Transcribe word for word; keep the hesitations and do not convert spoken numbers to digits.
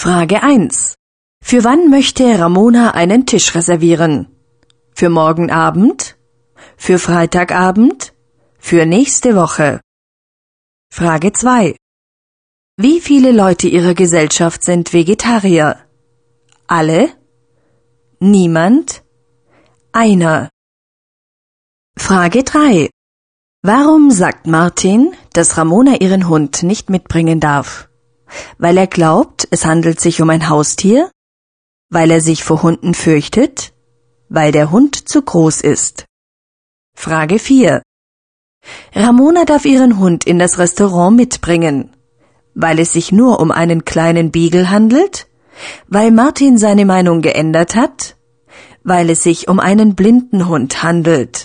Frage eins. Für wann möchte Ramona einen Tisch reservieren? Für morgen Abend? Für Freitagabend? Für nächste Woche? Frage zwei. Wie viele Leute ihrer Gesellschaft sind Vegetarier? Alle? Niemand? Einer? Frage drei. Warum sagt Martin, dass Ramona ihren Hund nicht mitbringen darf? Weil er glaubt, es handelt sich um ein Haustier? Weil er sich vor Hunden fürchtet? Weil der Hund zu groß ist? Frage vier. Ramona darf ihren Hund in das Restaurant mitbringen. Weil es sich nur um einen kleinen Beagle handelt? Weil Martin seine Meinung geändert hat? Weil es sich um einen blinden Hund handelt?